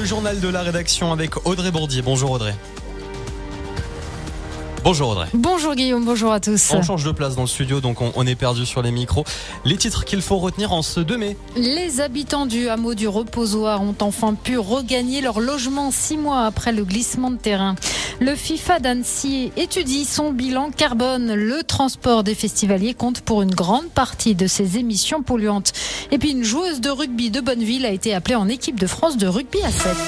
journal de la rédaction avec Audrey Bourdier. Bonjour Audrey. Bonjour Audrey. Bonjour Guillaume, bonjour à tous. On change de place dans le studio, donc on est perdu sur les micros. Les titres qu'il faut retenir en ce 2 mai. Les habitants du hameau du Reposoir ont enfin pu regagner leur logement 6 mois après le glissement de terrain. Le FIFA d'Annecy étudie son bilan carbone. Le transport des festivaliers compte pour une grande partie de ses émissions polluantes. Et puis une joueuse de rugby de Bonneville a été appelée en équipe de France de rugby à 7.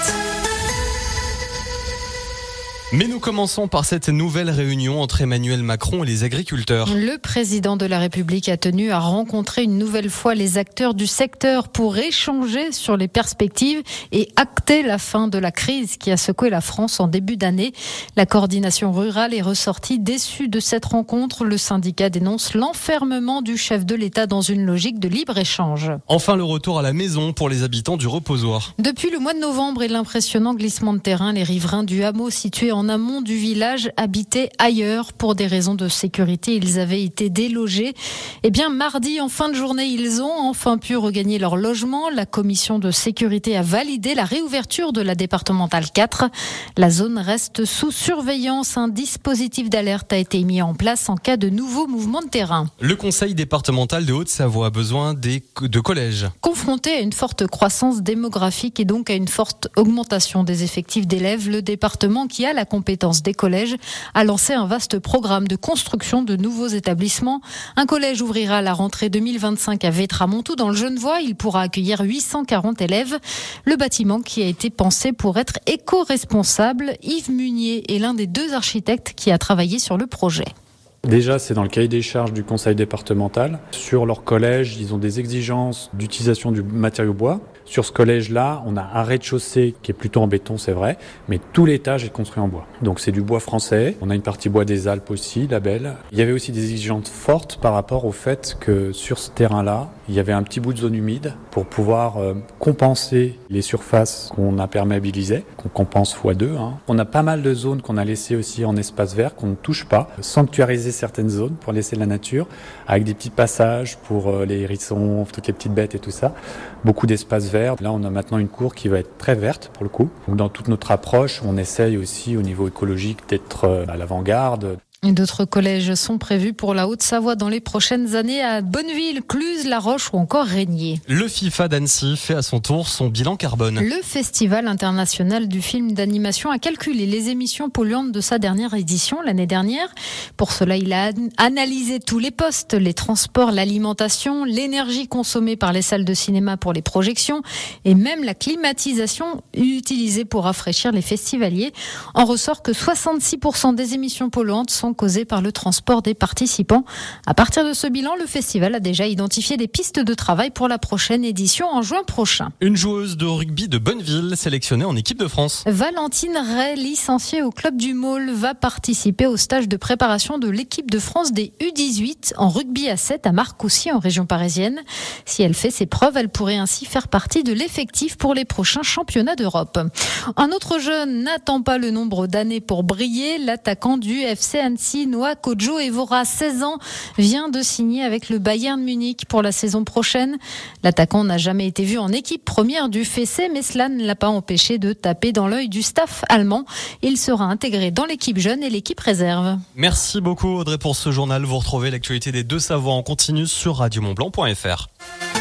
Mais nous commençons par cette nouvelle réunion entre Emmanuel Macron et les agriculteurs. Le président de la République a tenu à rencontrer une nouvelle fois les acteurs du secteur pour échanger sur les perspectives et acter la fin de la crise qui a secoué la France en début d'année. La coordination rurale est ressortie déçue de cette rencontre. Le syndicat dénonce l'enfermement du chef de l'État dans une logique de libre-échange. Enfin, le retour à la maison pour les habitants du Reposoir. Depuis le mois de novembre et l'impressionnant glissement de terrain, les riverains du hameau situé en amont du village habitaient ailleurs pour des raisons de sécurité. Ils avaient été délogés. Eh bien, mardi, en fin de journée, ils ont enfin pu regagner leur logement. La commission de sécurité a validé la réouverture de la départementale 4. La zone reste sous surveillance. Un dispositif d'alerte a été mis en place en cas de nouveaux mouvements de terrain. Le conseil départemental de Haute-Savoie a besoin de collèges. Confronté à une forte croissance démographique et donc à une forte augmentation des effectifs d'élèves, le département qui a la compétence des collèges a lancé un vaste programme de construction de nouveaux établissements. Un collège ouvrira à la rentrée 2025 à Vétramontou dans le Genevois. Il pourra accueillir 840 élèves. Le bâtiment qui a été pensé pour être éco-responsable, Yves Munier est l'un des 2 architectes qui a travaillé sur le projet. Déjà, c'est dans le cahier des charges du conseil départemental. Sur leur collège, ils ont des exigences d'utilisation du matériau bois. Sur ce collège-là, on a un rez-de-chaussée qui est plutôt en béton, c'est vrai, mais tout l'étage est construit en bois. Donc c'est du bois français. On a une partie bois des Alpes aussi, label. Il y avait aussi des exigences fortes par rapport au fait que sur ce terrain-là, il y avait un petit bout de zone humide pour pouvoir compenser les surfaces qu'on imperméabilisait, qu'on compense x2. On a pas mal de zones qu'on a laissées aussi en espace vert, qu'on ne touche pas, sanctuariser certaines zones pour laisser la nature, avec des petits passages pour les hérissons, toutes les petites bêtes et tout ça. Beaucoup d'espaces verts. Là, on a maintenant une cour qui va être très verte pour le coup. Donc, dans toute notre approche, on essaye aussi au niveau écologique d'être à l'avant-garde. D'autres collèges sont prévus pour la Haute-Savoie dans les prochaines années à Bonneville, Cluse, La Roche ou encore Régnier. Le FIFA d'Annecy fait à son tour son bilan carbone. Le Festival international du film d'animation a calculé les émissions polluantes de sa dernière édition l'année dernière. Pour cela, il a analysé tous les postes, les transports, l'alimentation, l'énergie consommée par les salles de cinéma pour les projections et même la climatisation utilisée pour rafraîchir les festivaliers. En ressort que 66% des émissions polluantes sont causées par le transport des participants. À partir de ce bilan, le festival a déjà identifié des pistes de travail pour la prochaine édition en juin prochain. Une joueuse de rugby de Bonneville sélectionnée en équipe de France. Valentine Ray, licenciée au club du Maule, va participer au stage de préparation de l'équipe de France des U18 en rugby à 7 à Marcoussis en région parisienne. Si elle fait ses preuves, elle pourrait ainsi faire partie de l'effectif pour les prochains championnats d'Europe. Un autre jeune n'attend pas le nombre d'années pour briller. L'attaquant du FC Annecy, Noah Kodjo Evora, 16 ans, vient de signer avec le Bayern Munich pour la saison prochaine. L'attaquant n'a jamais été vu en équipe première du FC, mais cela ne l'a pas empêché de taper dans l'œil du staff allemand. Il sera intégré dans l'équipe jeune et l'équipe réserve. Merci beaucoup Audrey pour ce journal. Vous retrouvez l'actualité des Deux-Savoies en continu sur radiomontblanc.fr.